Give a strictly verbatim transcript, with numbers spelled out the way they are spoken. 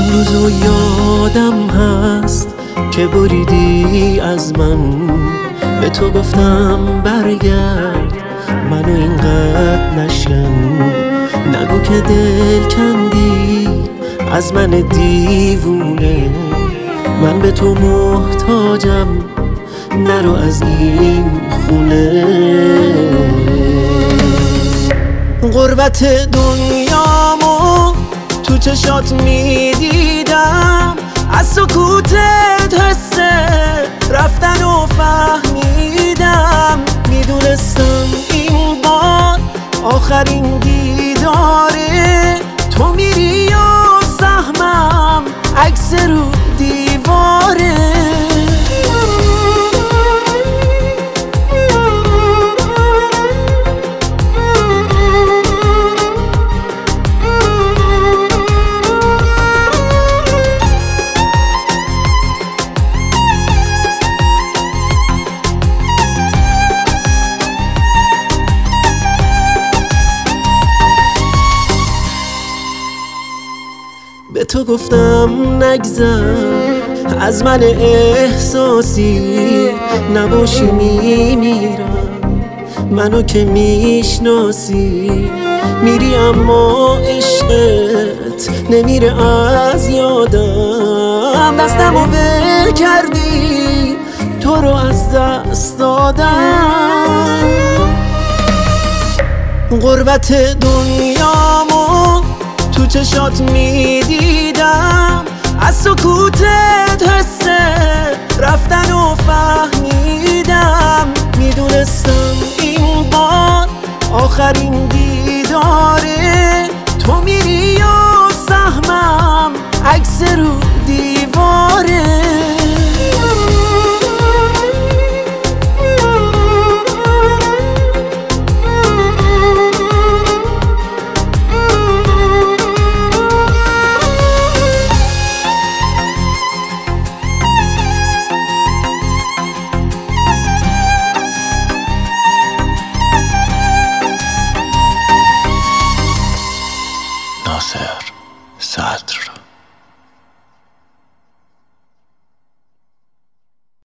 اون روزو یادم هست که بریدی از من، به تو گفتم برگرد منو اینقدر نشکن، نگو که دل کندی از من دیوونه، من به تو محتاجم نرو از این خونه. غربت دنیامو تو چشات میدیدم، از سکوتت حس رفتن و فهمیدم، میدونستم این بار آخرین دیداره، تو میری و سهمم عکس رو دیواره. به تو گفتم نگذر از من احساسی، نباشی میمیرم منو که میشناسی، میری اما عشقت نمیره از یادم، دستمو ول کردی تو رو از دست دادم. غربت دنیامو تو چشات میدیدم، از سکوتت حس رفتن و فهمیدم،